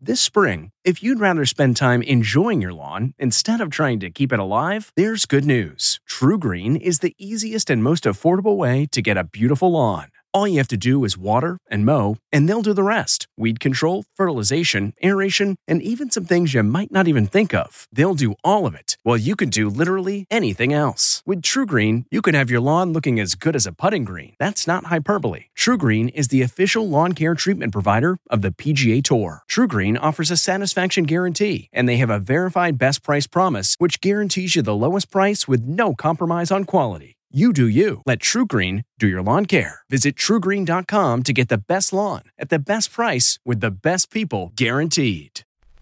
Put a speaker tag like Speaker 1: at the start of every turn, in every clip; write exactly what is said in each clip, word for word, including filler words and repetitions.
Speaker 1: This spring, if you'd rather spend time enjoying your lawn instead of trying to keep it alive, there's good news. TruGreen is the easiest and most affordable way to get a beautiful lawn. All you have to do is water and mow, and they'll do the rest. Weed control, fertilization, aeration, and even some things you might not even think of. They'll do all of it, while you can do literally anything else. With TruGreen, you can have your lawn looking as good as a putting green. That's not hyperbole. TruGreen is the official lawn care treatment provider of the P G A Tour. TruGreen offers a satisfaction guarantee, and they have a verified best price promise, which guarantees you the lowest price with no compromise on quality. You do you. Let TruGreen do your lawn care. Visit True Green dot com to get the best lawn at the best price with the best people guaranteed.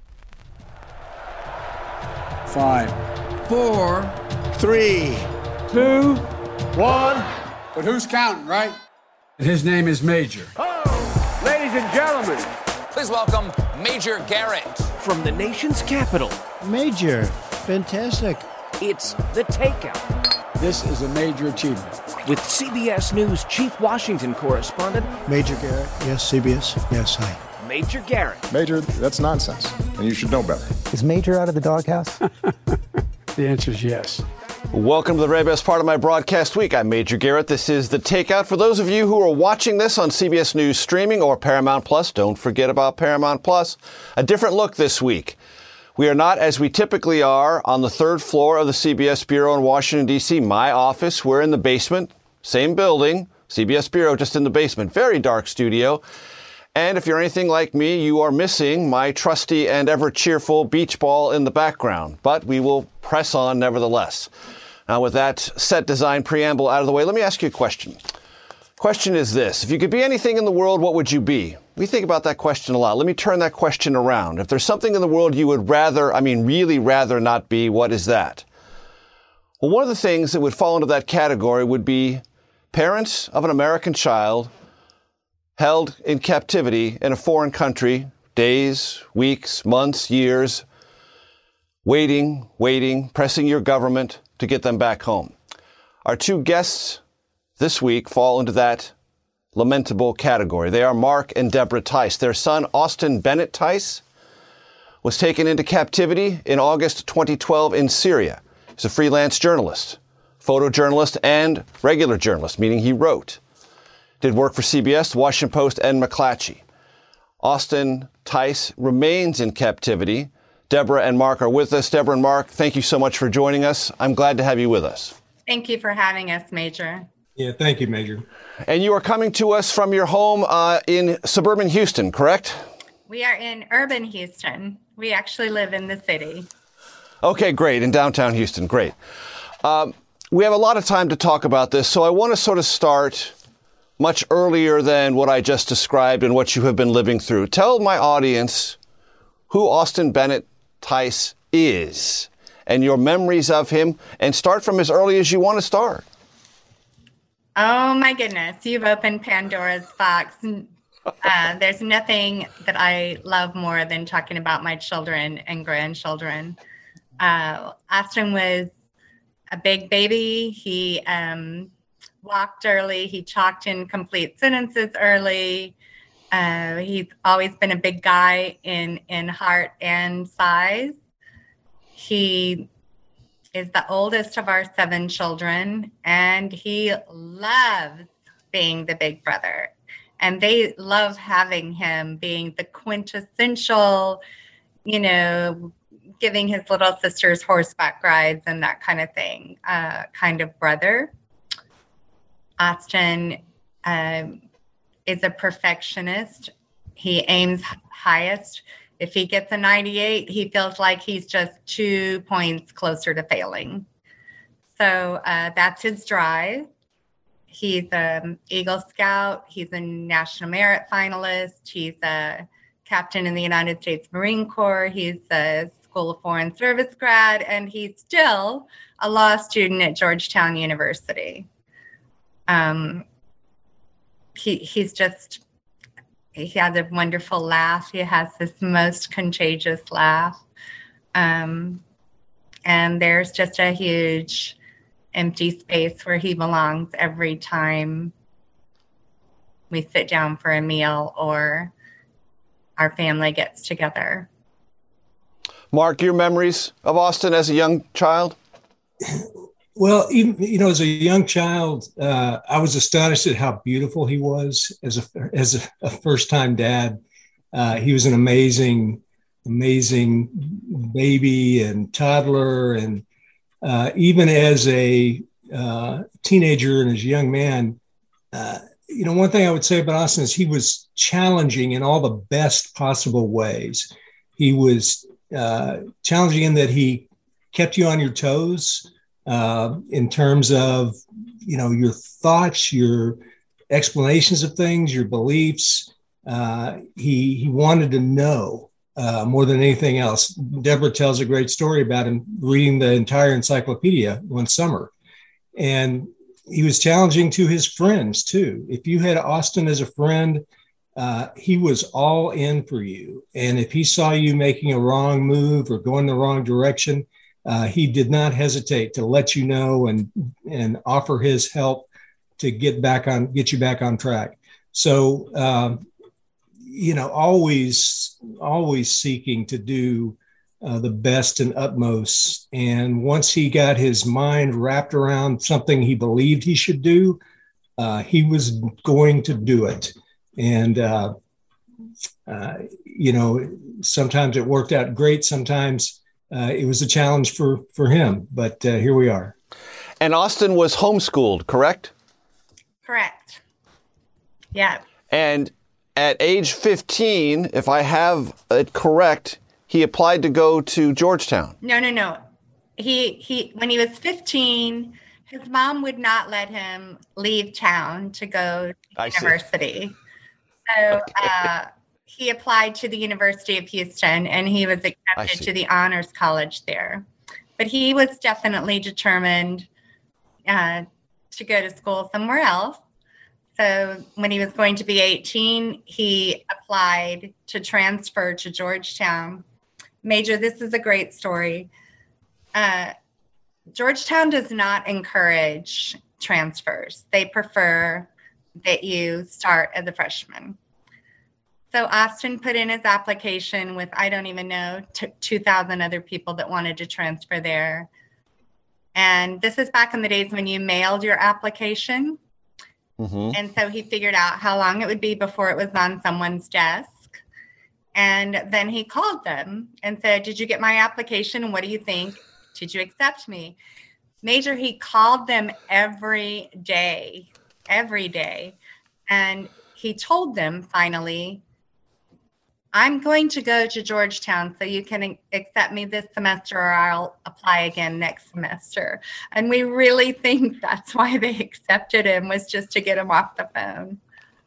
Speaker 2: Five,
Speaker 3: four,
Speaker 2: three,
Speaker 3: two,
Speaker 2: one.
Speaker 4: But who's counting, right?
Speaker 3: And his name is Major.
Speaker 5: Oh, ladies and gentlemen,
Speaker 6: please welcome Major Garrett.
Speaker 7: From the nation's capital.
Speaker 8: Major, fantastic.
Speaker 7: It's The Takeout.
Speaker 2: This is a major achievement.
Speaker 7: With C B S News Chief Washington Correspondent
Speaker 8: Major Garrett, yes, C B S, yes, hi.
Speaker 7: Major Garrett.
Speaker 9: Major, that's nonsense, and you should know better.
Speaker 10: Is Major out of the doghouse?
Speaker 3: The answer is yes.
Speaker 11: Welcome to the very best part of my broadcast week. I'm Major Garrett. This is The Takeout. For those of you who are watching this on C B S News Streaming or Paramount Plus, don't forget about Paramount Plus. A different look this week. We are not, as we typically are, on the third floor of the C B S Bureau in Washington, D C, my office. We're in the basement, same building, C B S Bureau, just in the basement. Very dark studio. And if you're anything like me, you are missing my trusty and ever-cheerful beach ball in the background. But we will press on nevertheless. Now, with that set design preamble out of the way, let me ask you a question. Question is this. If you could be anything in the world, what would you be? We think about that question a lot. Let me turn that question around. If there's something in the world you would rather, I mean, really rather not be, what is that? Well, one of the things that would fall into that category would be parents of an American child held in captivity in a foreign country, days, weeks, months, years, waiting, waiting, pressing your government to get them back home. Our two guests this week fall into that lamentable category. They are Mark and Deborah Tice. Their son, Austin Bennett Tice, was taken into captivity in August twenty twelve in Syria. He's a freelance journalist, photojournalist, and regular journalist, meaning he wrote. Did work for C B S, Washington Post, and McClatchy. Austin Tice remains in captivity. Deborah and Mark are with us. Deborah and Mark, thank you so much for joining us. I'm glad to have you with us.
Speaker 12: Thank you for having us, Major.
Speaker 13: Yeah, thank you, Major.
Speaker 11: And you are coming to us from your home uh, in suburban Houston, correct?
Speaker 12: We are in urban Houston. We actually live in the city.
Speaker 11: Okay, great. In downtown Houston, great. Um, we have a lot of time to talk about this, so I want to sort of start much earlier than what I just described and what you have been living through. Tell my audience who Austin Bennett Tice is and your memories of him, and start from as early as you want to start.
Speaker 12: Oh, my goodness. You've opened Pandora's box. Uh, there's nothing that I love more than talking about my children and grandchildren. Uh, Austin was a big baby. He um, walked early. He talked in complete sentences early. Uh, he's always been a big guy in, in heart and size. He is the oldest of our seven children, and he loves being the big brother. And they love having him being the quintessential, you know, giving his little sisters horseback rides and that kind of thing, uh, kind of brother. Austin um, is a perfectionist. He aims highest. If he gets a ninety-eight, he feels like he's just two points closer to failing. So uh, that's his drive. He's an Eagle Scout. He's a National Merit finalist. He's a captain in the United States Marine Corps. He's a School of Foreign Service grad, and he's still a law student at Georgetown University. Um, he he's just... He has a wonderful laugh. He has this most contagious laugh. Um, and there's just a huge empty space where he belongs every time we sit down for a meal or our family gets together.
Speaker 11: Mark, your memories of Austin as a young child?
Speaker 13: Well, even, you know, as a young child, uh, I was astonished at how beautiful he was as a, as a, a first-time dad. Uh, he was an amazing, amazing baby and toddler. And uh, even as a uh, teenager and as a young man, uh, you know, one thing I would say about Austin is he was challenging in all the best possible ways. He was uh, challenging in that he kept you on your toes. Uh, in terms of, you know, your thoughts, your explanations of things, your beliefs. Uh, he he wanted to know uh, more than anything else. Deborah tells a great story about him reading the entire encyclopedia one summer. And he was challenging to his friends, too. If you had Austin as a friend, uh, he was all in for you. And if he saw you making a wrong move or going the wrong direction, Uh, he did not hesitate to let you know and and offer his help to get back on, get you back on track. So, um, you know, always, always seeking to do uh, the best and utmost. And once he got his mind wrapped around something he believed he should do, uh, he was going to do it. And, uh, uh, you know, sometimes it worked out great. Sometimes Uh, it was a challenge for, for him, but uh, here we are.
Speaker 11: And Austin was homeschooled, correct?
Speaker 12: Correct. Yeah.
Speaker 11: And at age fifteen, if I have it correct, he applied to go to Georgetown.
Speaker 12: No, no, no. He he. When he was fifteen, his mom would not let him leave town to go to
Speaker 11: I
Speaker 12: university.
Speaker 11: See.
Speaker 12: So
Speaker 11: Okay.
Speaker 12: uh, he applied to the University of Houston, and he was accepted to the honors college there. But he was definitely determined uh, to go to school somewhere else. So when he was going to be eighteen, he applied to transfer to Georgetown. Major, this is a great story. Uh, Georgetown does not encourage transfers. They prefer that you start as a freshman. So Austin put in his application with, I don't even know, t- two thousand other people that wanted to transfer there. And this is back in the days when you mailed your application. Mm-hmm. And so he figured out how long it would be before it was on someone's desk. And then he called them and said, did you get my application? What do you think? Did you accept me? Major, he called them every day, every day. And he told them finally, I'm going to go to Georgetown so you can accept me this semester or I'll apply again next semester. And we really think that's why they accepted him, was just to get him off the phone.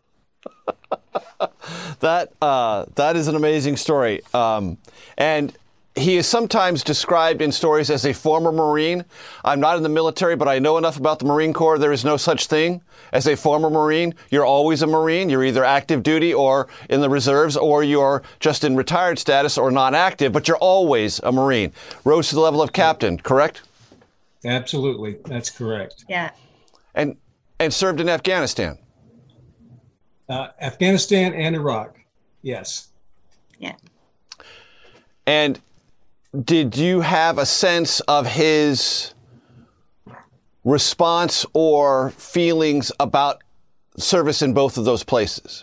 Speaker 11: that uh, that is an amazing story. Um, and he is sometimes described in stories as a former Marine. I'm not in the military, but I know enough about the Marine Corps. There is no such thing as a former Marine. You're always a Marine. You're either active duty or in the reserves, or you're just in retired status or non-active, but you're always a Marine. Rose to the level of captain, correct?
Speaker 13: Absolutely. That's correct.
Speaker 12: Yeah.
Speaker 11: And and served in Afghanistan.
Speaker 13: Uh, Afghanistan and Iraq. Yes.
Speaker 12: Yeah.
Speaker 11: And did you have a sense of his response or feelings about service in both of those places?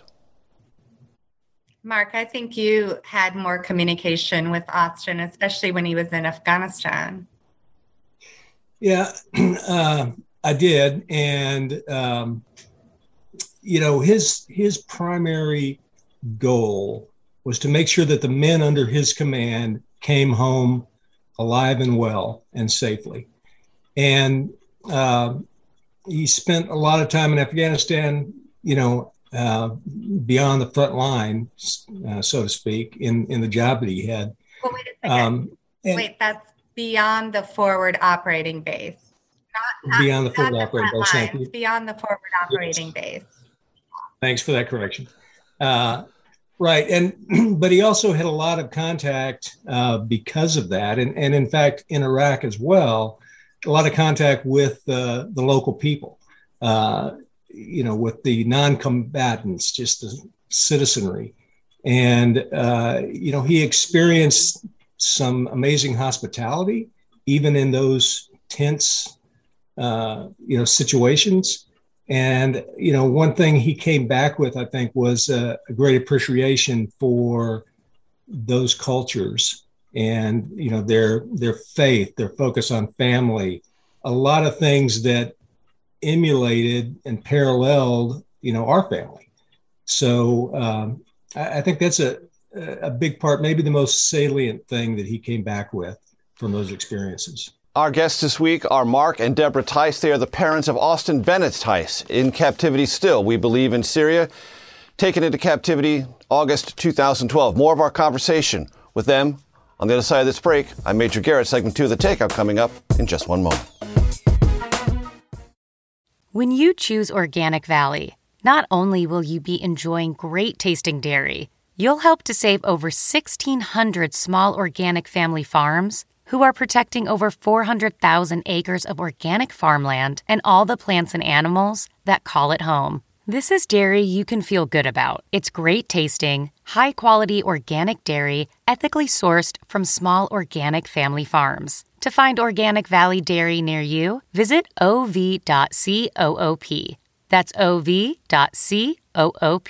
Speaker 12: Mark, I think you had more communication with Austin, especially when he was in Afghanistan.
Speaker 13: Yeah, uh, I did. And, um, you know, his his primary goal was to make sure that the men under his command came home alive and well and safely. And uh, he spent a lot of time in Afghanistan, you know, uh, beyond the front line, uh, so to speak, in, in the job that he had.
Speaker 12: Well, wait a second.
Speaker 13: Um, and
Speaker 12: wait, that's beyond the forward operating base. Not, not
Speaker 13: beyond the forward
Speaker 12: not
Speaker 13: operating
Speaker 12: the
Speaker 13: base.
Speaker 12: front
Speaker 13: Thank you.
Speaker 12: lines, beyond the forward operating
Speaker 13: Yes.
Speaker 12: base.
Speaker 13: Thanks for that correction. Uh, right. And, but he also had a lot of contact uh, because of that. And, and in fact, in Iraq as well, a lot of contact with uh, the local people, uh, you know, with the non-combatants, just the citizenry. And, uh, you know, he experienced some amazing hospitality, even in those tense, uh, you know, situations. And, you know, one thing he came back with, I think, was a, a great appreciation for those cultures and, you know, their their faith, their focus on family, a lot of things that emulated and paralleled, you know, our family. So um, I, I think that's a, a big part, maybe the most salient thing that he came back with from those experiences.
Speaker 11: Our guests this week are Mark and Deborah Tice. They are the parents of Austin Bennett Tice, in captivity still, we believe, in Syria, taken into captivity August two thousand twelve. More of our conversation with them on the other side of this break. I'm Major Garrett, segment two of The Takeout, coming up in just one moment.
Speaker 14: When you choose Organic Valley, not only will you be enjoying great tasting dairy, you'll help to save over sixteen hundred small organic family farms who are protecting over four hundred thousand acres of organic farmland and all the plants and animals that call it home. This is dairy you can feel good about. It's great tasting, high-quality organic dairy, ethically sourced from small organic family farms. To find Organic Valley Dairy near you, visit o v dot coop. That's o v dot coop.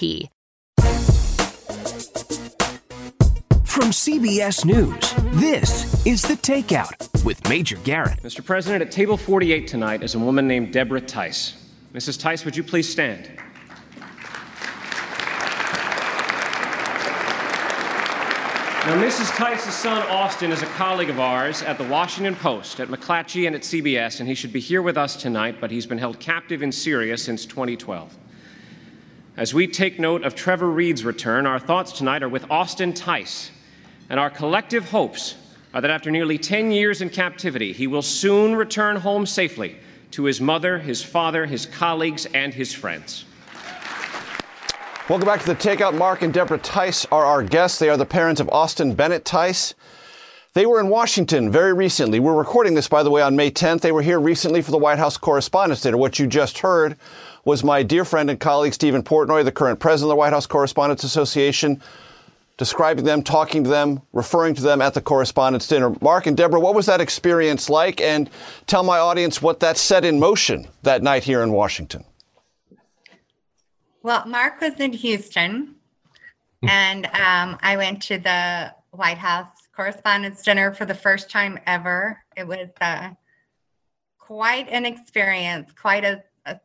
Speaker 7: From C B S News, this is The Takeout with Major Garrett.
Speaker 15: Mister President, at table forty-eight tonight is a woman named Deborah Tice. Missus Tice, would you please stand? Now, Missus Tice's son, Austin, is a colleague of ours at the Washington Post, at McClatchy, and at C B S, and he should be here with us tonight, but he's been held captive in Syria since twenty twelve. As we take note of Trevor Reed's return, our thoughts tonight are with Austin Tice, and our collective hopes are that after nearly ten years in captivity, he will soon return home safely to his mother, his father, his colleagues, and his friends.
Speaker 11: Welcome back to The Takeout. Mark and Deborah Tice are our guests. They are the parents of Austin Bennett Tice. They were in Washington very recently. We're recording this, by the way, on May tenth. They were here recently for the White House Correspondents' Dinner. What you just heard was my dear friend and colleague, Stephen Portnoy, the current president of the White House Correspondents Association, describing them, talking to them, referring to them at the Correspondents' Dinner. Mark and Deborah, what was that experience like? And tell my audience what that set in motion that night here in Washington.
Speaker 12: Well, Mark was in Houston, and um, I went to the White House Correspondents' Dinner for the first time ever. It was uh, quite an experience, quite a, a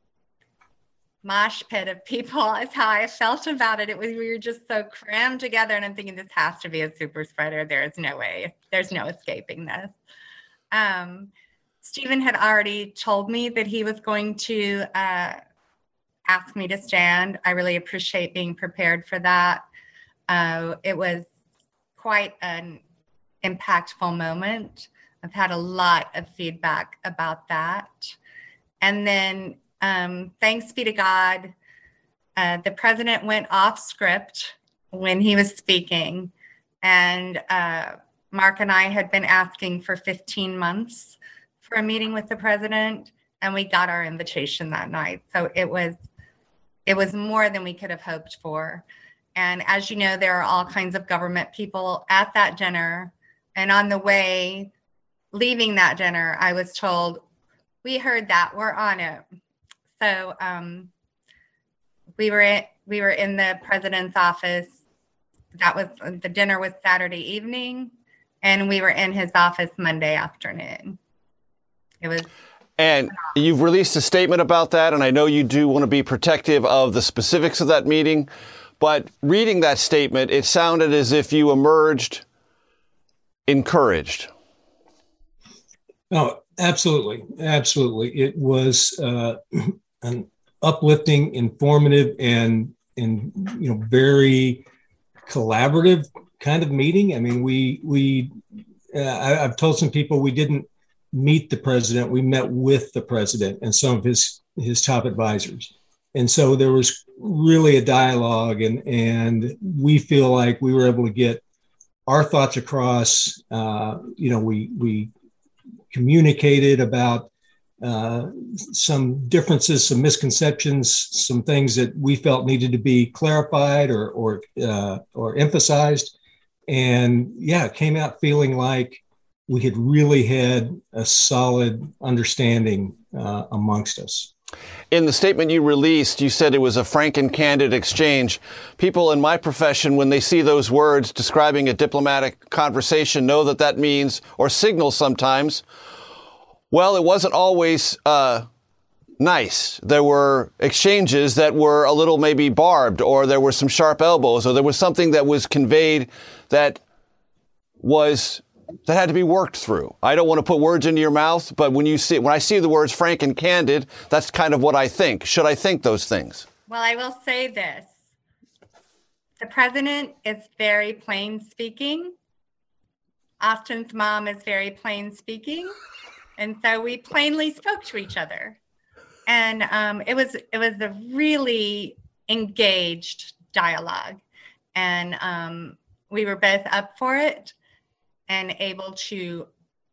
Speaker 12: mosh pit of people is how I felt about it. It was, we were just so crammed together, and I'm thinking this has to be a super spreader. There is no way. There's no escaping this. Um, Stephen had already told me that he was going to uh, ask me to stand. I really appreciate being prepared for that. Uh, it was quite an impactful moment. I've had a lot of feedback about that. And then, um, thanks be to God, uh, the president went off script when he was speaking. And uh, Mark and I had been asking for fifteen months for a meeting with the president, and we got our invitation that night. So it was It was more than we could have hoped for. And as you know, there are all kinds of government people at that dinner. And on the way, leaving that dinner, I was told, we heard that, we're on it. So um, we were in, we were in the president's office. That was, the dinner was Saturday evening, and we were in his office Monday afternoon. It was
Speaker 11: And you've released a statement about that, and I know you do want to be protective of the specifics of that meeting, but reading that statement, it sounded as if you emerged encouraged.
Speaker 13: Oh, absolutely. Absolutely. It was uh, an uplifting, informative, and, and, you know, very collaborative kind of meeting. I mean, we, we, uh, I, I've told some people we didn't meet the president. We met with the president and some of his, his top advisors. And so there was really a dialogue, and, and we feel like we were able to get our thoughts across. Uh, you know, we, we communicated about uh, some differences, some misconceptions, some things that we felt needed to be clarified or or uh, or emphasized. And yeah, it came out feeling like we had really had a solid understanding uh, amongst us.
Speaker 11: In the statement you released, you said it was a frank and candid exchange. People in my profession, when they see those words describing a diplomatic conversation, know that that means, or signals sometimes, well, it wasn't always uh, nice. There were exchanges that were a little maybe barbed, or there were some sharp elbows, or there was something that was conveyed that was that had to be worked through. I don't want to put words into your mouth, but when you see when I see the words frank and candid, that's kind of what I think. Should I think those things?
Speaker 12: Well, I will say this. The president is very plain speaking. Austin's mom is very plain speaking. And so we plainly spoke to each other. And um, it was it was a really engaged dialogue. And um, we were both up for it and able to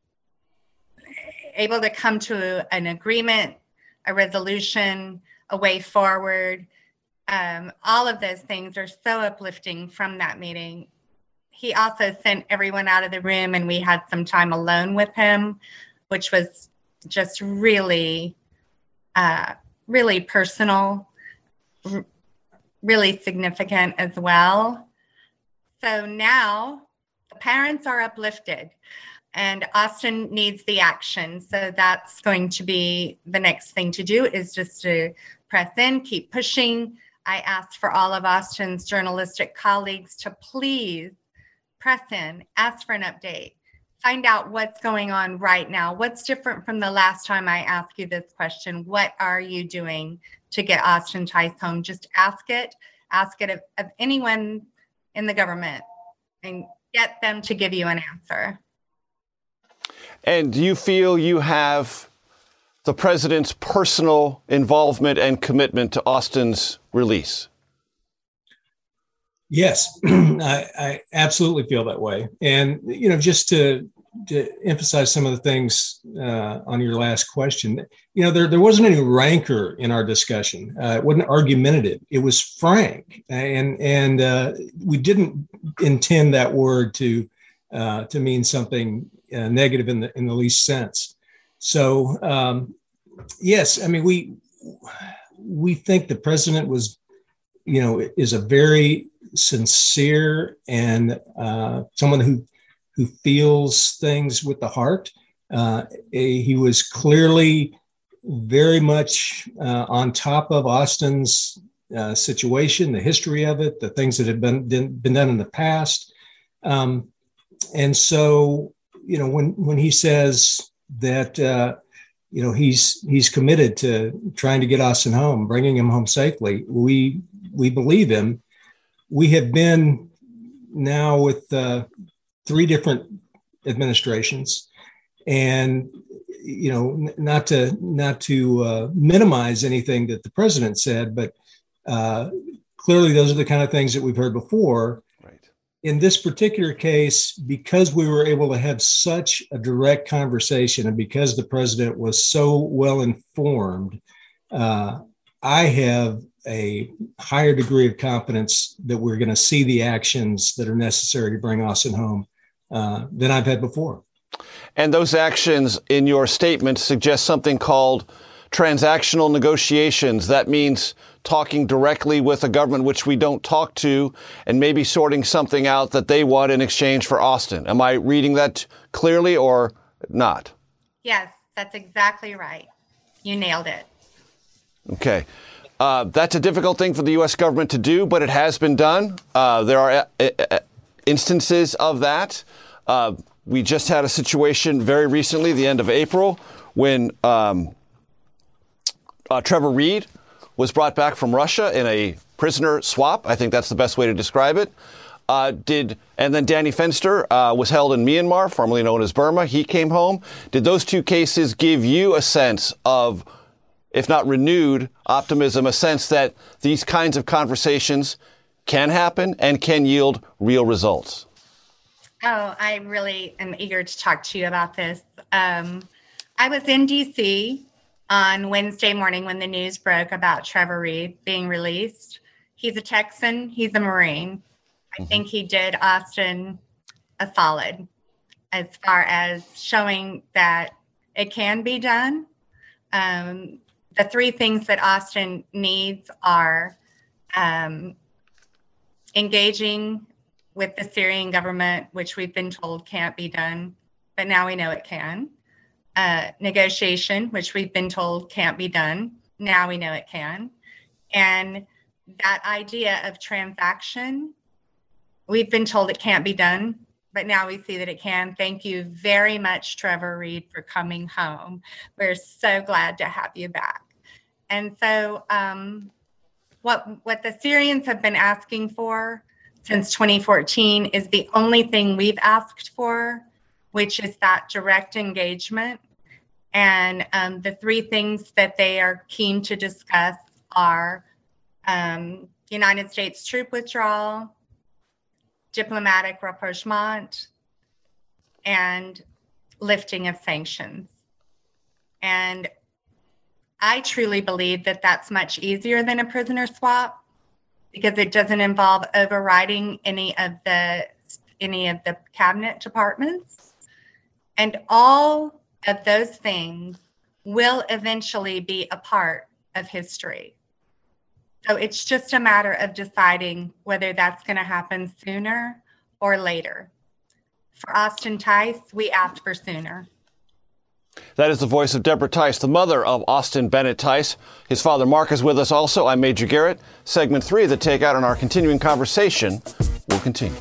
Speaker 12: able to come to an agreement, a resolution, a way forward. Um, all of those things are so uplifting from that meeting. He also sent everyone out of the room and we had some time alone with him, which was just really, uh, really personal, r- really significant as well. So now the parents are uplifted and Austin needs the action. So that's going to be the next thing to do, is just to press in, keep pushing. I asked for all of Austin's journalistic colleagues to please press in, ask for an update, find out what's going on right now. What's different from the last time I asked you this question? What are you doing to get Austin Tice home? Just ask it. Ask it of, of anyone in the government and get them to give you an answer.
Speaker 11: And do you feel you have the president's personal involvement and commitment to Austin's release?
Speaker 13: Yes, I, I absolutely feel that way. And, you know, just to, to emphasize some of the things uh, on your last question, you know, there, there wasn't any rancor in our discussion. Uh, it wasn't argumentative. It was frank. And, and uh, we didn't intend that word to uh, to mean something uh, negative in the in the least sense. So, um, yes, I mean, we we think the president was, you know, is a very sincere and uh, someone who who feels things with the heart. Uh, he was clearly very much uh, on top of Austin's uh, situation, the history of it, the things that had been been done in the past. Um, and so, you know, when when he says that, uh, you know, he's he's committed to trying to get Austin home, bringing him home safely, we we believe him. We have been now with uh, three different administrations, and you know, n- not to not to uh, minimize anything that the president said, but uh, clearly those are the kind of things that we've heard before. Right. In this particular case, because we were able to have such a direct conversation, and because the president was so well informed, uh, I have a higher degree of confidence that we're going to see the actions that are necessary to bring Austin home uh, than I've had before.
Speaker 11: And those actions in your statement suggest something called transactional negotiations. That means talking directly with a government which we don't talk to and maybe sorting something out that they want in exchange for Austin. Am I reading that clearly or not?
Speaker 12: Yes, that's exactly right. You nailed it.
Speaker 11: Okay. Uh, that's a difficult thing for the U S government to do, but it has been done. Uh, there are uh, uh, instances of that. Uh, we just had a situation very recently, the end of April, when um, uh, Trevor Reed was brought back from Russia in a prisoner swap. I think that's the best way to describe it. Uh, did and then Danny Fenster uh, was held in Myanmar, formerly known as Burma. He came home. Did those two cases give you a sense of, if not renewed optimism, a sense that these kinds of conversations can happen and can yield real results?
Speaker 12: Oh, I really am eager to talk to you about this. Um, I was in D C on Wednesday morning when the news broke about Trevor Reed being released. He's a Texan. He's a Marine. I mm-hmm. think he did Austin a solid as far as showing that it can be done. Um, the three things that Austin needs are um, engaging with the Syrian government, which we've been told can't be done, but now we know it can. Uh, negotiation, which we've been told can't be done. Now we know it can. And that idea of transaction, we've been told it can't be done, but now we see that it can. Thank you very much, Trevor Reed, for coming home. We're so glad to have you back. And so um, what, what the Syrians have been asking for since twenty fourteen is the only thing we've asked for, which is that direct engagement. And um, the three things that they are keen to discuss are um, United States troop withdrawal, diplomatic rapprochement, and lifting of sanctions. And I truly believe that that's much easier than a prisoner swap because it doesn't involve overriding any of the any of the cabinet departments. And all of those things will eventually be a part of history. So it's just a matter of deciding whether that's going to happen sooner or later. For Austin Tice, we asked for sooner.
Speaker 11: That is the voice of Deborah Tice, the mother of Austin Bennett Tice. His father, Mark, is with us also. I'm Major Garrett. Segment three of the Takeout and our continuing conversation will continue.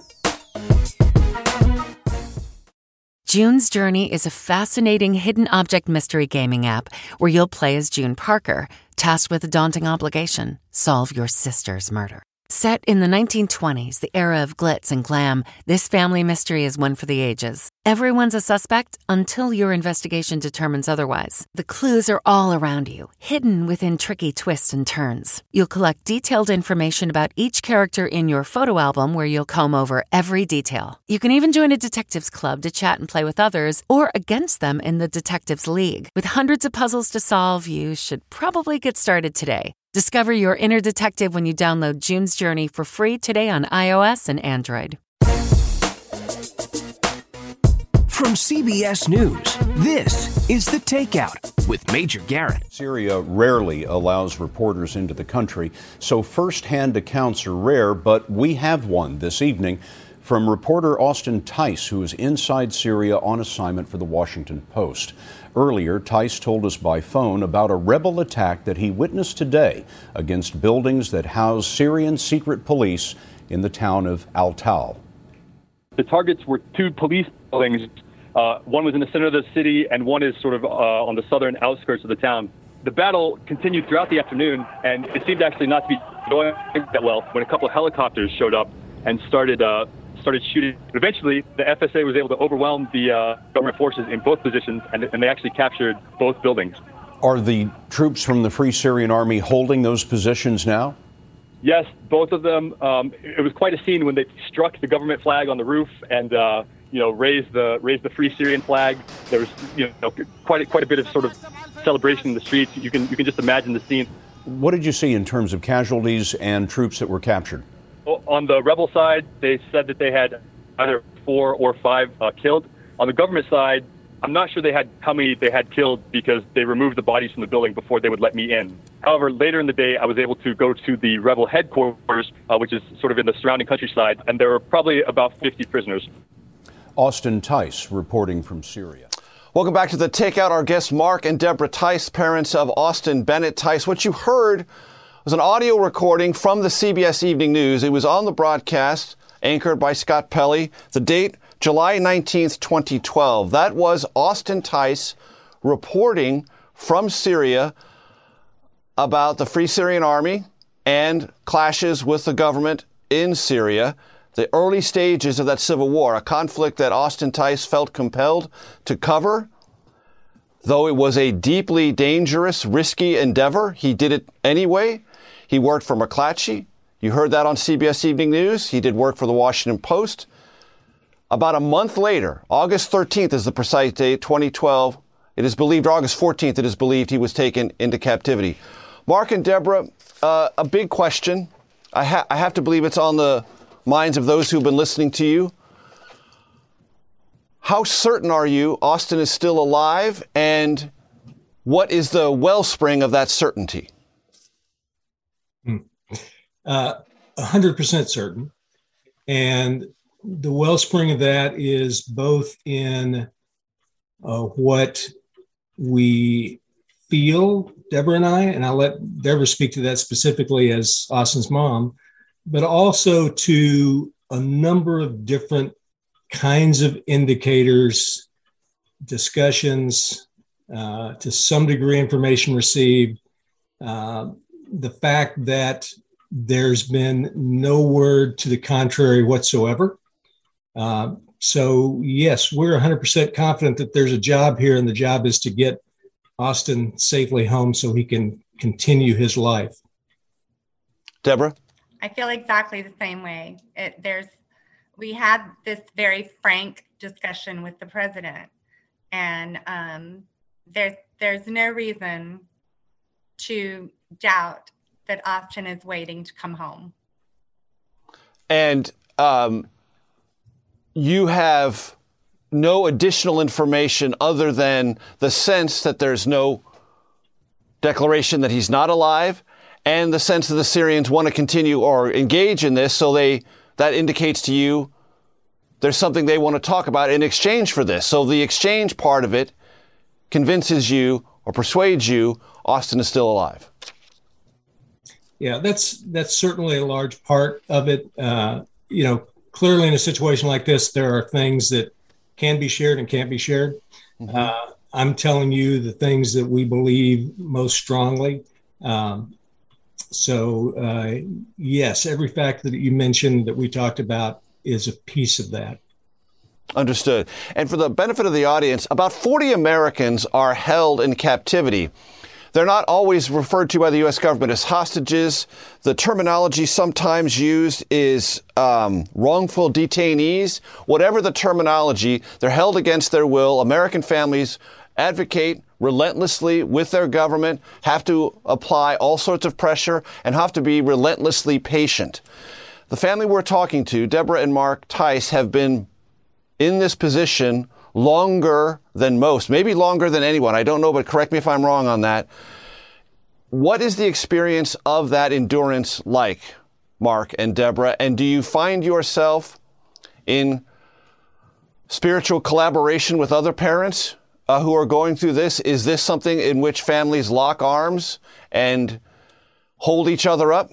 Speaker 14: June's Journey is a fascinating hidden object mystery gaming app where you'll play as June Parker, tasked with a daunting obligation: solve your sister's murder. Set in the nineteen twenties, the era of glitz and glam, this family mystery is one for the ages. Everyone's a suspect until your investigation determines otherwise. The clues are all around you, hidden within tricky twists and turns. You'll collect detailed information about each character in your photo album where you'll comb over every detail. You can even join a detectives club to chat and play with others or against them in the Detectives League. With hundreds of puzzles to solve, you should probably get started today. Discover your inner detective when you download June's Journey for free today on iOS and Android.
Speaker 7: From C B S News, this is The Takeout with Major Garrett.
Speaker 16: Syria rarely allows reporters into the country, so first-hand accounts are rare, but we have one this evening from reporter Austin Tice, who is inside Syria on assignment for the Washington Post. Earlier, Tice told us by phone about a rebel attack that he witnessed today against buildings that house Syrian secret police in the town of Al-Tal.
Speaker 17: The targets were two police buildings. Uh, one was in the center of the city, and one is sort of uh, on the southern outskirts of the town. The battle continued throughout the afternoon, and it seemed actually not to be going that well when a couple of helicopters showed up and started uh, started shooting. Eventually, the F S A was able to overwhelm the uh, government forces in both positions, and, and they actually captured both buildings.
Speaker 16: Are the troops from the Free Syrian Army holding those positions now?
Speaker 17: Yes, both of them. Um, it was quite a scene when they struck the government flag on the roof and uh, you know raised the raised the Free Syrian flag. There was you know quite a, quite a bit of sort of celebration in the streets. You can you can just imagine the scene.
Speaker 16: What did you see in terms of casualties and troops that were captured?
Speaker 17: On the rebel side, they said that they had either four or five uh, killed. On the government side, I'm not sure they had how many they had killed because they removed the bodies from the building before they would let me in. However, later in the day, I was able to go to the rebel headquarters, uh, which is sort of in the surrounding countryside, and there were probably about fifty prisoners.
Speaker 16: Austin Tice reporting from Syria.
Speaker 11: Welcome back to The Takeout. Our guests, Mark and Deborah Tice, parents of Austin Bennett Tice. What you heard was an audio recording from the C B S Evening News. It was on the broadcast, anchored by Scott Pelley. The date, July nineteenth, twenty twelve. That was Austin Tice reporting from Syria about the Free Syrian Army and clashes with the government in Syria, the early stages of that civil war, a conflict that Austin Tice felt compelled to cover. Though it was a deeply dangerous, risky endeavor, he did it anyway. He worked for McClatchy. You heard that on C B S Evening News. He did work for the Washington Post. About a month later, August thirteenth is the precise date, twenty twelve, It is believed August fourteenth, it is believed he was taken into captivity. Mark and Deborah, uh, a big question. I, ha- I have to believe it's on the minds of those who've been listening to you. How certain are you Austin is still alive, and what is the wellspring of that certainty?
Speaker 13: Uh, one hundred percent certain. And the wellspring of that is both in uh, what we feel, Deborah and I, and I'll let Deborah speak to that specifically as Austin's mom, but also to a number of different kinds of indicators, discussions, uh, to some degree information received, uh, the fact that there's been no word to the contrary whatsoever. Uh, so yes, we're one hundred percent confident that there's a job here, and the job is to get Austin safely home so he can continue his life.
Speaker 11: Deborah?
Speaker 12: I feel exactly the same way. It, there's, we had this very frank discussion with the president, and um, there's there's no reason to doubt that Austin is waiting to come home.
Speaker 11: And um, you have no additional information other than the sense that there's no declaration that he's not alive, and the sense that the Syrians want to continue or engage in this, so they that indicates to you there's something they want to talk about in exchange for this. So the exchange part of it convinces you or persuades you Austin is still alive.
Speaker 13: Yeah, that's that's certainly a large part of it. Uh, you know, clearly in a situation like this, there are things that can be shared and can't be shared. Mm-hmm. Uh, I'm telling you the things that we believe most strongly. Um, so, uh, yes, every fact that you mentioned that we talked about is a piece of that.
Speaker 11: Understood. And for the benefit of the audience, about forty Americans are held in captivity. They're not always referred to by the U S government as hostages. The terminology sometimes used is um, wrongful detainees. Whatever the terminology, they're held against their will. American families advocate relentlessly with their government, have to apply all sorts of pressure, and have to be relentlessly patient. The family we're talking to, Deborah and Mark Tice, have been in this position longer than most, maybe longer than anyone. I don't know, but correct me if I'm wrong on that. What is the experience of that endurance like, Mark and Deborah? And do you find yourself in spiritual collaboration with other parents uh, who are going through this? Is this something in which families lock arms and hold each other up?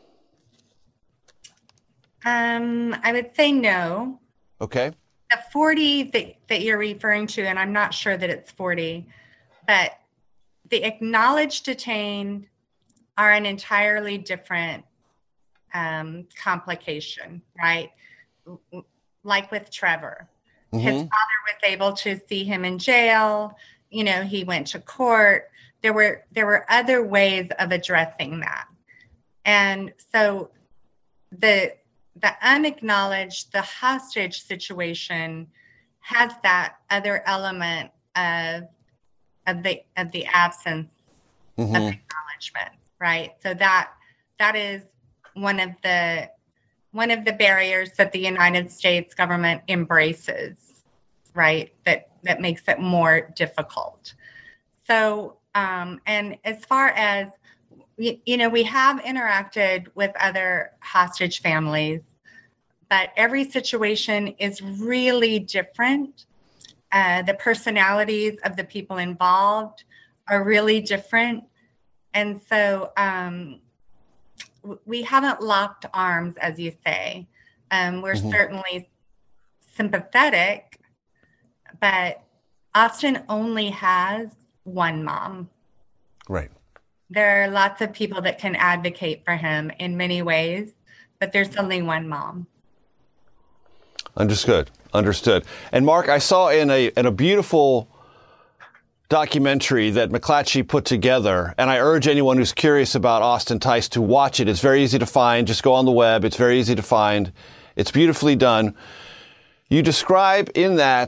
Speaker 12: Um, I would say no.
Speaker 11: Okay.
Speaker 12: The forty that, that you're referring to, and I'm not sure that it's forty, but the acknowledged detained are an entirely different um, complication, right? Like with Trevor. Mm-hmm. His father was able to see him in jail. You know, he went to court. There were there were other ways of addressing that. And so the the unacknowledged, the hostage situation has that other element of of the of the absence mm-hmm. of acknowledgement, right? So that that is one of the one of the barriers that the United States government embraces, right? That that makes it more difficult. So, um, and as far as you, you know, we have interacted with other hostage families, but every situation is really different. Uh, the personalities of the people involved are really different. And so um, w- we haven't locked arms, as you say. Um, we're mm-hmm. certainly sympathetic, but Austin only has one mom.
Speaker 11: Right.
Speaker 12: There are lots of people that can advocate for him in many ways, but there's only one mom.
Speaker 11: Understood. Understood. And Mark, I saw in a in a beautiful documentary that McClatchy put together, and I urge anyone who's curious about Austin Tice to watch it. It's very easy to find. Just go on the web. It's very easy to find. It's beautifully done. You describe in that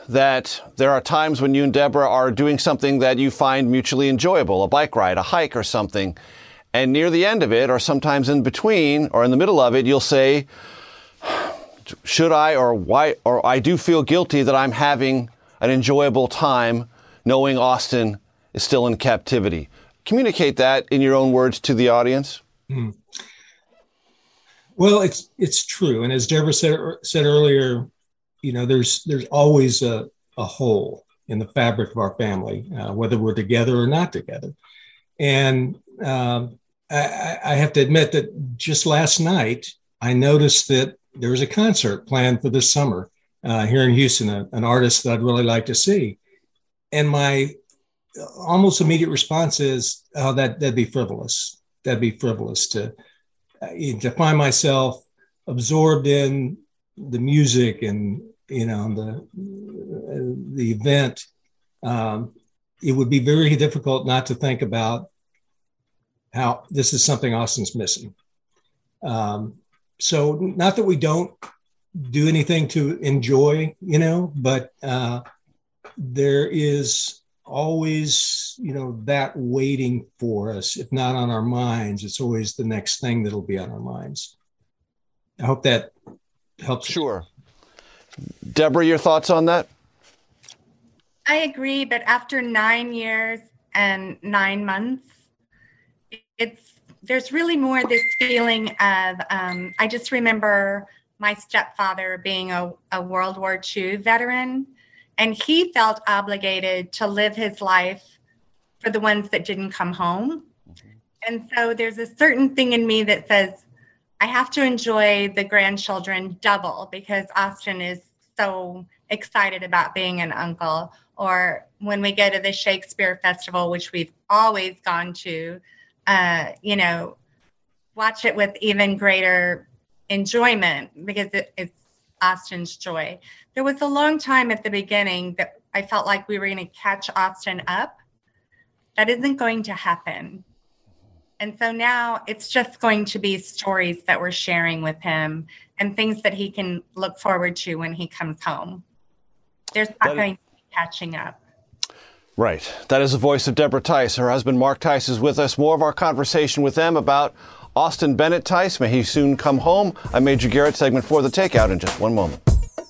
Speaker 11: that there are times when you and Deborah are doing something that you find mutually enjoyable, a bike ride, a hike or something, and near the end of it, or sometimes in between or in the middle of it, you'll say, should I or why, or I do feel guilty that I'm having an enjoyable time knowing Austin is still in captivity. Communicate that in your own words to the audience.
Speaker 13: Mm. Well, it's it's true. And as Deborah said, said earlier, you know, there's there's always a, a hole in the fabric of our family, uh, whether we're together or not together. And um, I, I have to admit that just last night, I noticed that there was a concert planned for this summer uh, here in Houston, a, an artist that I'd really like to see. And my almost immediate response is, oh, that, that'd be frivolous. That'd be frivolous to, uh, to find myself absorbed in the music and, you know, the, uh, the event. Um, it would be very difficult not to think about how this is something Austin's missing. Um, so not that we don't do anything to enjoy, you know, but uh, there is always, you know, that waiting for us. If not on our minds, it's always the next thing that'll be on our minds. I hope that helps.
Speaker 11: Sure. Deborah, your thoughts on that?
Speaker 12: I agree, but after nine years and nine months, it's there's really more this feeling of, um, I just remember my stepfather being a, a World War Two veteran, and he felt obligated to live his life for the ones that didn't come home. Mm-hmm. And so there's a certain thing in me that says, I have to enjoy the grandchildren double because Austin is so excited about being an uncle. Or when we go to the Shakespeare Festival, which we've always gone to, uh, you know, watch it with even greater enjoyment because it, it's Austin's joy. There was a long time at the beginning that I felt like we were going to catch Austin up. That isn't going to happen. And so now it's just going to be stories that we're sharing with him and things that he can look forward to when he comes home. There's not that going is- to be catching up.
Speaker 11: Right. That is the voice of Deborah Tice. Her husband, Mark Tice, is with us. More of our conversation with them about Austin Bennett Tice. May he soon come home. I'm Major Garrett, segment four, The Takeout, in just one moment.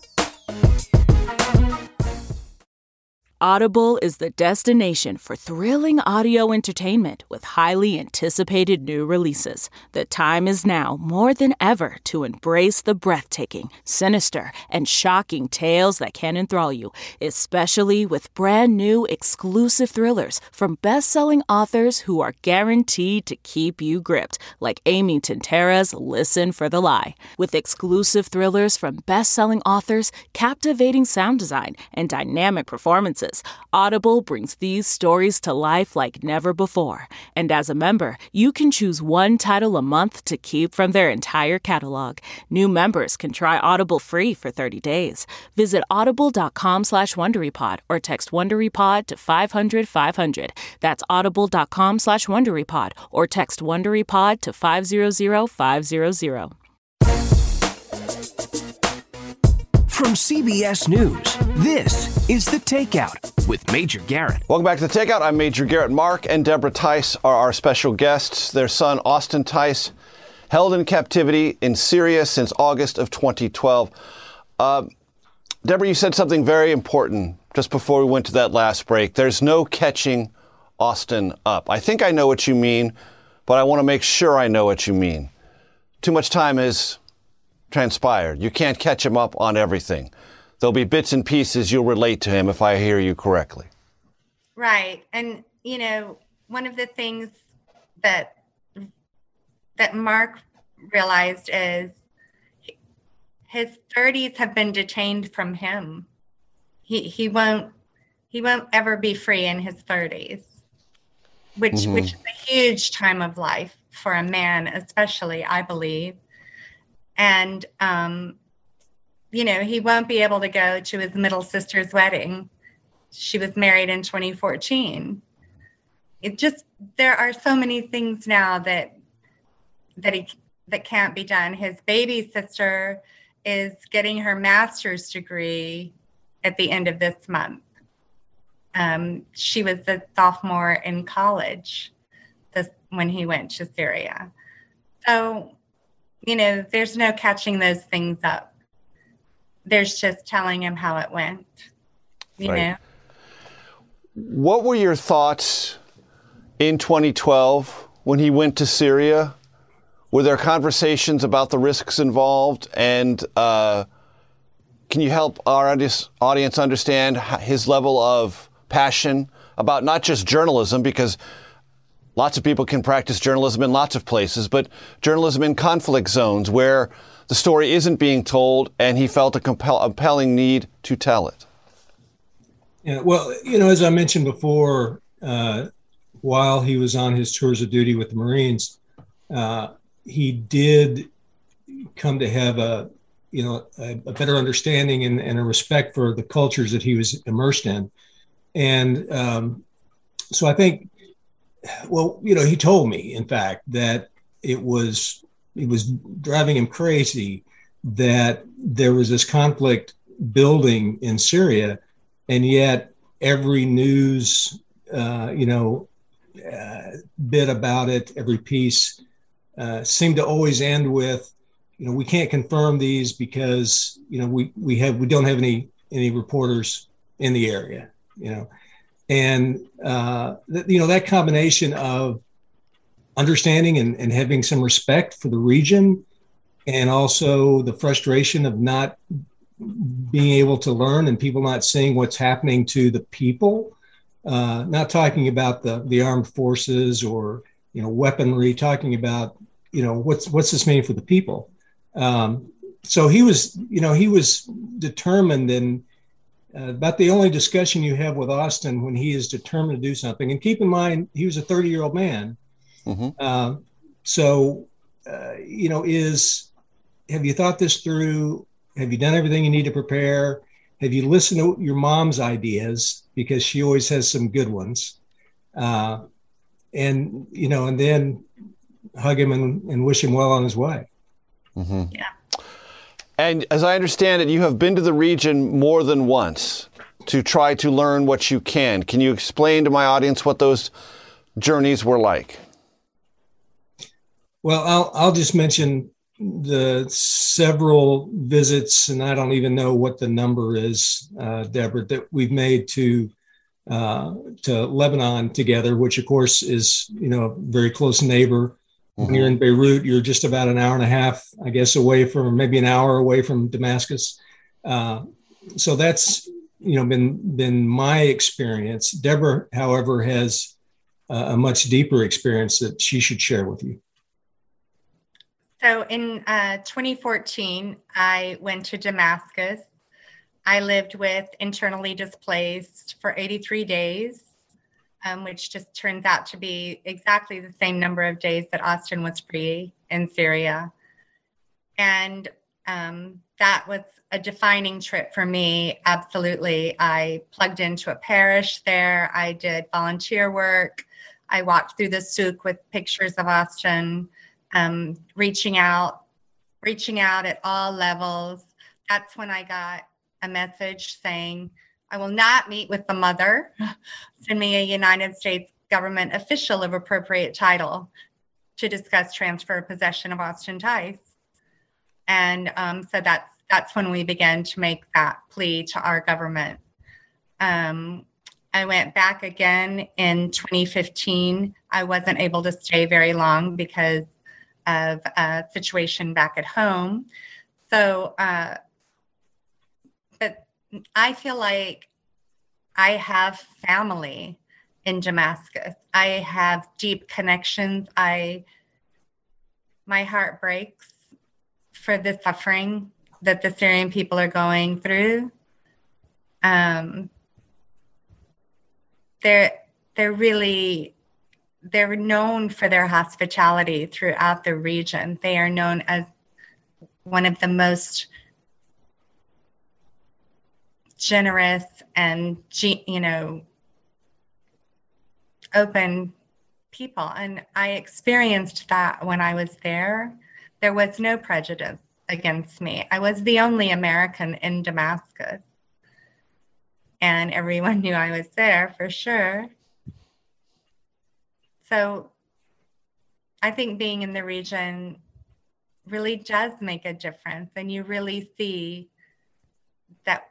Speaker 18: Audible is the destination for thrilling audio entertainment with highly anticipated new releases. The time is now more than ever to embrace the breathtaking, sinister, and shocking tales that can enthrall you, especially with brand new exclusive thrillers from best-selling authors who are guaranteed to keep you gripped, like Amy Tintera's Listen for the Lie. With exclusive thrillers from best-selling authors, captivating sound design, and dynamic performances, Audible brings these stories to life like never before. And as a member, you can choose one title a month to keep from their entire catalog. New members can try Audible free for thirty days. Visit audible.com slash WonderyPod or text WonderyPod to five hundred five hundred. That's audible.com slash WonderyPod or text WonderyPod to five hundred five hundred.
Speaker 7: From C B S News, this is The Takeout with Major Garrett.
Speaker 11: Welcome back to The Takeout. I'm Major Garrett. Mark and Deborah Tice are our special guests. Their son, Austin Tice, held in captivity in Syria since August of twenty twelve. Uh, Deborah, you said something very important just before we went to that last break. There's no catching Austin up. I think I know what you mean, but I want to make sure I know what you mean. Too much time has transpired. You can't catch him up on everything. There'll be bits and pieces you'll relate to him, if I hear you correctly.
Speaker 12: Right. And, you know, one of the things that that Mark realized is his thirties have been detained from him. He he won't he won't ever be free in his thirties, which mm-hmm. which is a huge time of life for a man, especially, I believe. And, um, you know, he won't be able to go to his middle sister's wedding. She was married in twenty fourteen. It just, there are so many things now that, that he, that can't be done. His baby sister is getting her master's degree at the end of this month. Um, she was a sophomore in college this, when he went to Syria. So, you know, there's no catching those things up. There's just telling him how it went, you
Speaker 11: right.
Speaker 12: know.
Speaker 11: What were your thoughts in twenty twelve when he went to Syria? Were there conversations about the risks involved? And uh, can you help our audience understand his level of passion about not just journalism, because lots of people can practice journalism in lots of places, but journalism in conflict zones where the story isn't being told, and he felt a compel- compelling need to tell it?
Speaker 13: Yeah, well, you know, as I mentioned before, uh, while he was on his tours of duty with the Marines, uh, he did come to have a, you know, a, a better understanding and, and a respect for the cultures that he was immersed in. And um, so I think, well, you know, he told me, in fact, that it was, it was driving him crazy that there was this conflict building in Syria, and yet every news, uh, you know, uh, bit about it, every piece uh, seemed to always end with, you know, we can't confirm these because, you know, we, we have, we don't have any, any reporters in the area, you know, and, uh, th- you know, that combination of understanding and, and having some respect for the region, and also the frustration of not being able to learn and people not seeing what's happening to the people, uh, not talking about the, the armed forces or, you know, weaponry, talking about, you know, what's, what's this mean for the people? Um, so he was, you know, he was determined, and uh, about the only discussion you have with Austin when he is determined to do something. And keep in mind, he was a thirty year old man. Mm-hmm. Uh, so, uh, you know, is, have you thought this through? Have you done everything you need to prepare? Have you listened to your mom's ideas? Because she always has some good ones. Uh, and, you know, and then hug him and, and wish him well on his way.
Speaker 11: Mm-hmm. Yeah. And as I understand it, you have been to the region more than once to try to learn what you can. Can you explain to my audience what those journeys were like?
Speaker 13: Well, I'll, I'll just mention the several visits, and I don't even know what the number is, uh, Deborah, that we've made to uh, to Lebanon together, which of course is, you know, a very close neighbor. Mm-hmm. When you're in Beirut, you're just about an hour and a half, I guess, away from, maybe an hour away from Damascus. Uh, so that's, you know, been been my experience. Deborah, however, has uh, a much deeper experience that she should share with you.
Speaker 12: So in uh, twenty fourteen, I went to Damascus. I lived with internally displaced for eighty-three days, um, which just turns out to be exactly the same number of days that Austin was free in Syria. And um, that was a defining trip for me, absolutely. I plugged into a parish there. I did volunteer work. I walked through the souk with pictures of Austin. Um, reaching out, reaching out at all levels. That's when I got a message saying, I will not meet with the mother. Send me a United States government official of appropriate title to discuss transfer of possession of Austin Tice. And um, so that's, that's when we began to make that plea to our government. Um, I went back again in twenty fifteen. I wasn't able to stay very long because of a situation back at home. So, uh, but I feel like I have family in Damascus. I have deep connections. I, my heart breaks for the suffering that the Syrian people are going through. Um, they're, they're really, they're known for their hospitality throughout the region. They are known as one of the most generous and, you know, open people. And I experienced that when I was there. There was no prejudice against me. I was the only American in Damascus. and everyone knew I was there for sure. So I think being in the region really does make a difference, and you really see that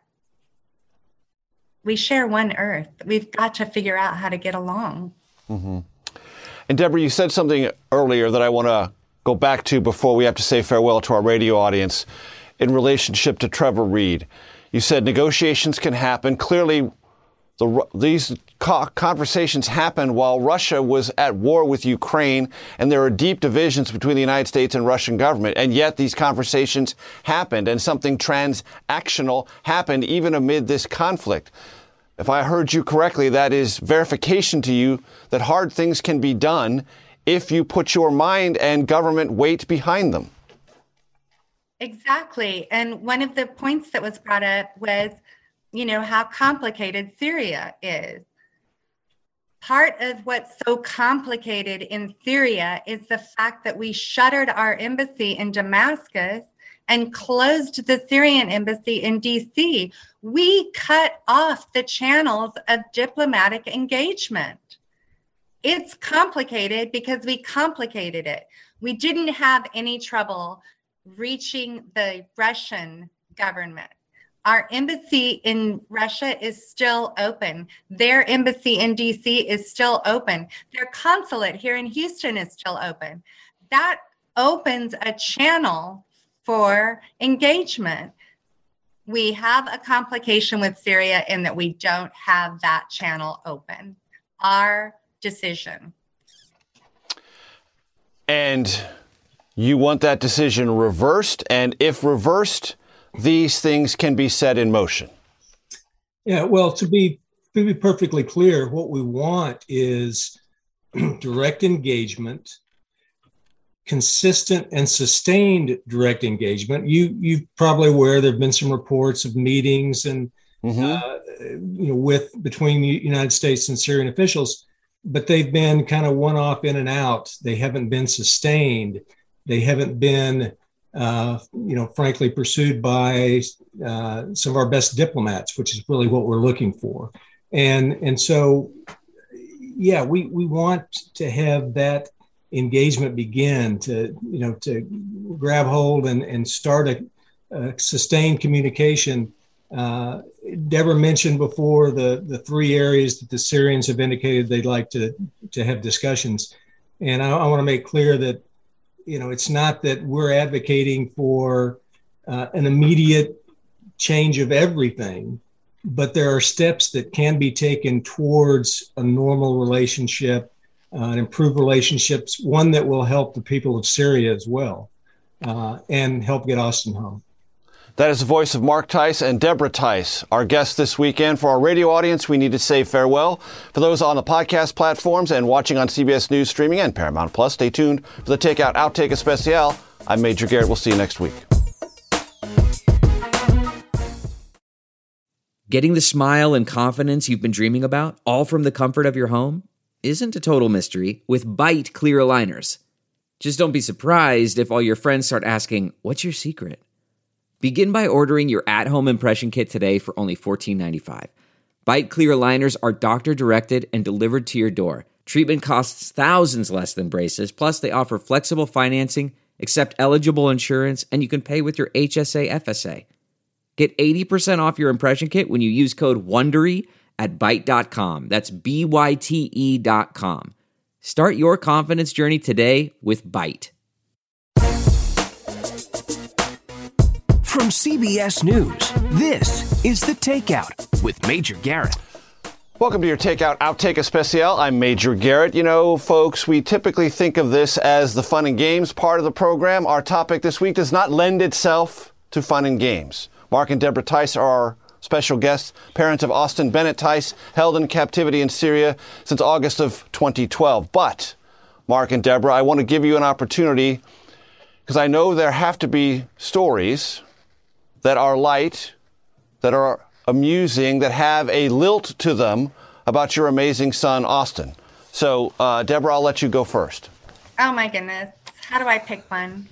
Speaker 12: we share one earth. We've got to figure out how to get along.
Speaker 11: Mm-hmm. And Deborah, you said something earlier that I want to go back to before we have to say farewell to our radio audience in relationship to Trevor Reed. You said negotiations can happen. Clearly, the, these co- conversations happened while Russia was at war with Ukraine, and there are deep divisions between the United States and Russian government. And yet these conversations happened, and something transactional happened even amid this conflict. If I heard you correctly, that is verification to you that hard things can be done if you put your mind and government weight behind them.
Speaker 12: Exactly. And one of the points that was brought up was, you know, how complicated Syria is. Part of what's so complicated in Syria is the fact that we shuttered our embassy in Damascus and closed the Syrian embassy in D C. We cut off the channels of diplomatic engagement. It's complicated because we complicated it. We didn't have any trouble reaching the Russian government. Our embassy in Russia is still open. Their embassy in D C is still open. Their consulate here in Houston is still open. That opens a channel for engagement. We have a complication with Syria in that we don't have that channel open. Our decision.
Speaker 11: And you want that decision reversed, and if reversed, these things can be set in motion.
Speaker 13: Yeah, well, to be to be perfectly clear, what we want is direct engagement, consistent and sustained direct engagement. You you probably aware there have been some reports of meetings and mm-hmm. uh, you know with between the United States and Syrian officials, but they've been kind of one off in and out. They haven't been sustained. They haven't been, uh, you know, frankly, pursued by uh, some of our best diplomats, which is really what we're looking for. And and so, yeah, we we want to have that engagement begin to, you know, to grab hold and, and start a, a sustained communication. Uh, Deborah mentioned before the, the three areas that the Syrians have indicated they'd like to, to have discussions. And I, I want to make clear that, you know, it's not that we're advocating for uh, an immediate change of everything, but there are steps that can be taken towards a normal relationship, uh, and improved relationships, one that will help the people of Syria as well, uh, and help get Austin home.
Speaker 11: That is the voice of Mark Tice and Deborah Tice, our guests this weekend. For our radio audience, we need to say farewell. For those on the podcast platforms and watching on C B S News Streaming and Paramount Plus, stay tuned for the Takeout Outtake Especial. I'm Major Garrett. We'll see you next week.
Speaker 19: Getting the smile and confidence you've been dreaming about, all from the comfort of your home, isn't a total mystery with Byte clear aligners. Just don't be surprised if all your friends start asking, "What's your secret?" Begin by ordering your at-home impression kit today for only fourteen ninety-five. Byte clear aligners are doctor-directed and delivered to your door. Treatment costs thousands less than braces, plus they offer flexible financing, accept eligible insurance, and you can pay with your H S A F S A. Get eighty percent off your impression kit when you use code WONDERY at byte dot com. That's B Y T E dot com. Start your confidence journey today with Byte.
Speaker 7: From C B S News, this is The Takeout with Major Garrett.
Speaker 11: Welcome to your Takeout Outtake Especial. I'm Major Garrett. You know, folks, we typically think of this as the fun and games part of the program. Our topic this week does not lend itself to fun and games. Mark and Deborah Tice are our special guests, parents of Austin Bennett Tice, held in captivity in Syria since August of twenty twelve. But, Mark and Deborah, I want to give you an opportunity because I know there have to be stories that are light, that are amusing, that have a lilt to them about your amazing son, Austin. So, uh, Deborah, I'll let you go first.
Speaker 12: Oh, my goodness. How do I pick one?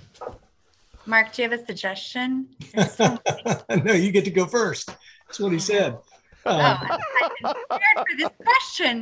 Speaker 12: Mark, do you have a suggestion? So
Speaker 13: No, you get to go first. That's what he said.
Speaker 12: oh, I'm prepared for this question.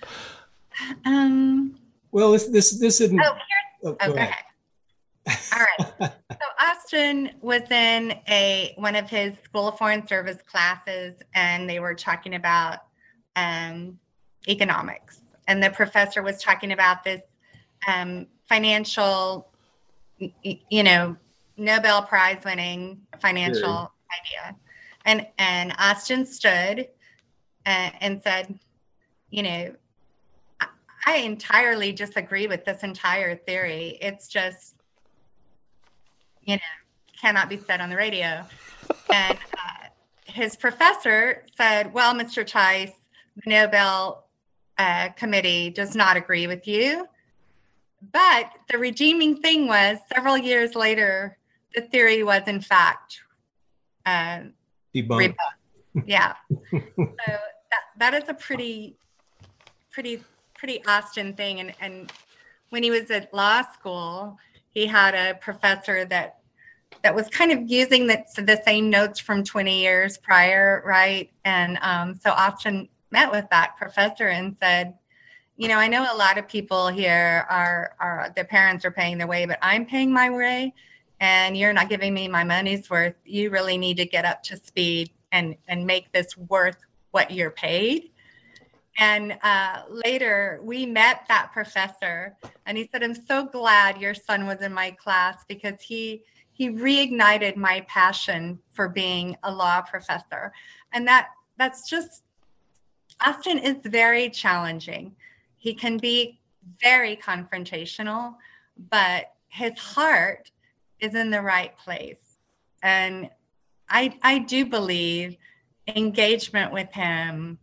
Speaker 12: Um.
Speaker 13: Well, this this this isn't.
Speaker 12: Oh, here's, oh, go ahead. All right. So Austin was in a one of his School of Foreign Service classes, and they were talking about um, economics, and the professor was talking about this um, financial, you know, Nobel Prize winning financial sure. idea, and and Austin stood and, and said, you know, I, I entirely disagree with this entire theory. It's just, you know, cannot be said on the radio. And uh, his professor said, well, Mister Tice, the Nobel uh, Committee does not agree with you. But the redeeming thing was several years later, the theory was in fact uh,
Speaker 13: debunked.
Speaker 12: Yeah. So that, that is a pretty, pretty, pretty Austin thing. And, and when he was at law school, he had a professor that that was kind of using the, the same notes from twenty years prior, right? And um, so Austin met with that professor and said, you know, I know a lot of people here are, are their parents are paying their way, but I'm paying my way, and you're not giving me my money's worth. You really need to get up to speed and, and make this worth what you're paid. And uh, later we met that professor, and he said, I'm so glad your son was in my class, because he he reignited my passion for being a law professor. And that that's just, Austin is very challenging. He can be very confrontational, but his heart is in the right place. And I I do believe engagement with him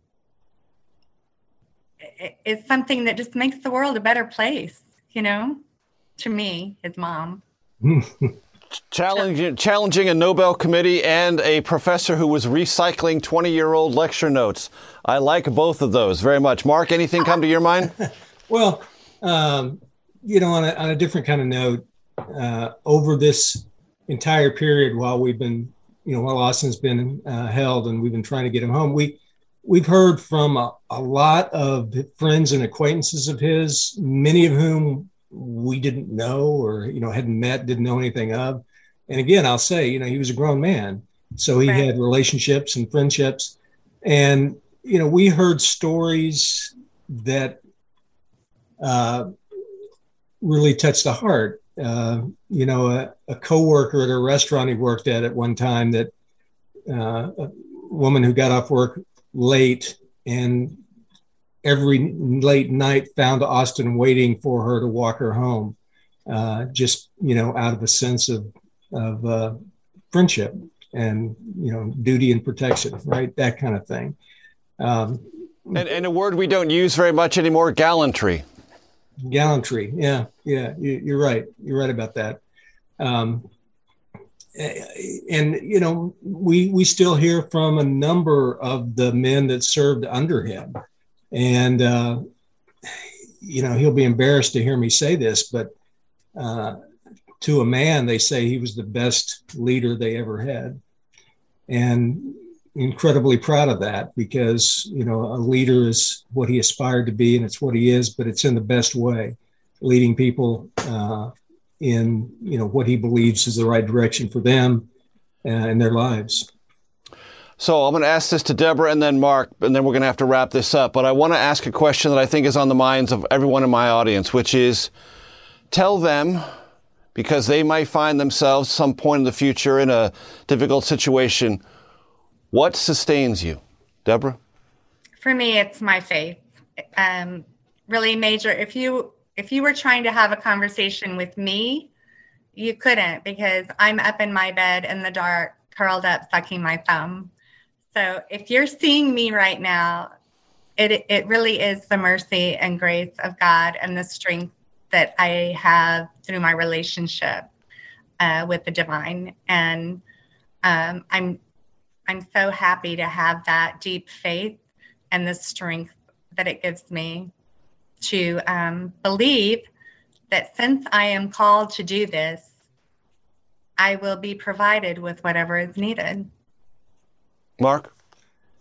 Speaker 12: is something that just makes the world a better place, you know, to me, his mom.
Speaker 11: Challenging, challenging a Nobel Committee and a professor who was recycling twenty-year-old lecture notes. I like both of those very much. Mark, anything come to your mind?
Speaker 13: Well, um, you know, on a, on a different kind of note, uh, over this entire period while we've been, you know, while Austin's been uh, held and we've been trying to get him home, we, we've heard from a, a lot of friends and acquaintances of his, many of whom we didn't know or, you know, hadn't met, didn't know anything of. And again, I'll say, you know, he was a grown man. So he right. had relationships and friendships. And, you know, we heard stories that uh, really touched the heart. Uh, you know, a, a coworker at a restaurant he worked at at one time, that uh, a woman who got off work late and every late night found Austin waiting for her to walk her home, uh, just, you know, out of a sense of, of uh, friendship and, you know, duty and protection, right? That kind of thing. Um,
Speaker 11: and, and a word we don't use very much anymore, gallantry.
Speaker 13: Gallantry. Yeah. Yeah. You, you're right. You're right about that. Um, and, you know, we, we still hear from a number of the men that served under him. And, uh, you know, he'll be embarrassed to hear me say this, but uh, to a man, they say he was the best leader they ever had. And incredibly proud of that, because, you know, a leader is what he aspired to be and it's what he is, but it's in the best way, leading people uh, in, you know, what he believes is the right direction for them uh, in their lives.
Speaker 11: So I'm going to ask this to Deborah and then Mark, and then we're going to have to wrap this up. But I want to ask a question that I think is on the minds of everyone in my audience, which is, tell them, because they might find themselves some point in the future in a difficult situation, what sustains you? Deborah?
Speaker 12: For me, it's my faith. Um, really, Major, if you if you were trying to have a conversation with me, you couldn't, because I'm up in my bed in the dark, curled up, sucking my thumb. So if you're seeing me right now, it it really is the mercy and grace of God and the strength that I have through my relationship uh, with the divine. And um, I'm I'm so happy to have that deep faith and the strength that it gives me to um, believe that since I am called to do this, I will be provided with whatever is needed.
Speaker 11: Mark?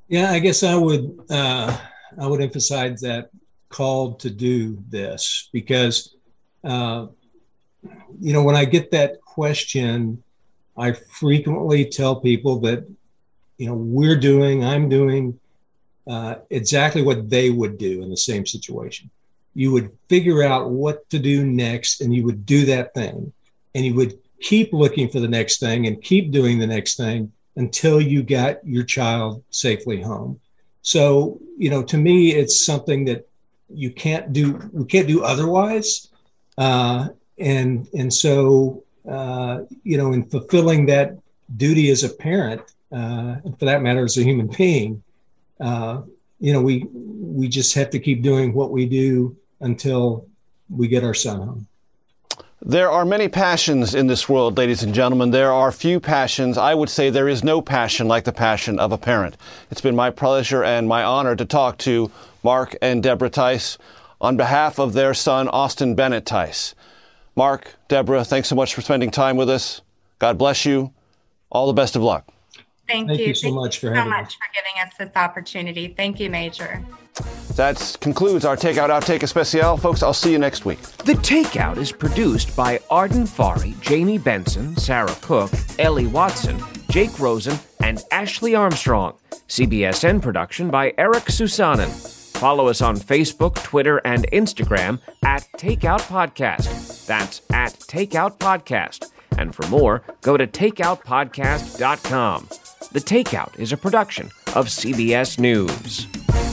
Speaker 13: Yeah, I guess I would uh, I would emphasize that called to do this because, uh, you know, when I get that question, I frequently tell people that, you know, we're doing, I'm doing uh, exactly what they would do in the same situation. You would figure out what to do next and you would do that thing, and you would keep looking for the next thing and keep doing the next thing until you got your child safely home. So, you know, to me, it's something that you can't do, we can't do otherwise. Uh, and, and so, uh, you know, in fulfilling that duty as a parent, uh, and for that matter, as a human being, uh, you know, we, we just have to keep doing what we do until we get our son home.
Speaker 11: There are many passions in this world, ladies and gentlemen. There are few passions. I would say there is no passion like the passion of a parent. It's been my pleasure and my honor to talk to Mark and Deborah Tice on behalf of their son, Austin Bennett Tice. Mark, Deborah, thanks so much for spending time with us. God bless you. All the best of luck.
Speaker 12: Thank,
Speaker 13: Thank
Speaker 12: you.
Speaker 13: you so
Speaker 12: Thank
Speaker 13: much
Speaker 12: you
Speaker 13: for
Speaker 12: so
Speaker 13: having
Speaker 12: much
Speaker 13: us.
Speaker 12: for giving us this opportunity. Thank you, Major.
Speaker 11: That concludes our Takeout Outtake Especial. Folks, I'll see you next week.
Speaker 7: The Takeout is produced by Arden Fari, Jamie Benson, Sarah Cook, Ellie Watson, Jake Rosen, and Ashley Armstrong. C B S N production by Eric Susanen. Follow us on Facebook, Twitter, and Instagram at Takeout Podcast. That's at Takeout Podcast. And for more, go to takeout podcast dot com. The Takeout is a production of C B S News.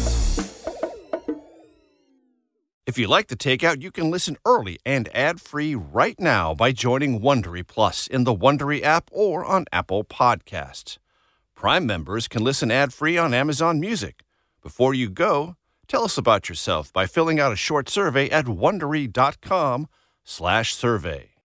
Speaker 20: If you like The Takeout, you can listen early and ad-free right now by joining Wondery Plus in the Wondery app or on Apple Podcasts. Prime members can listen ad-free on Amazon Music. Before you go, tell us about yourself by filling out a short survey at wondery dot com slash survey.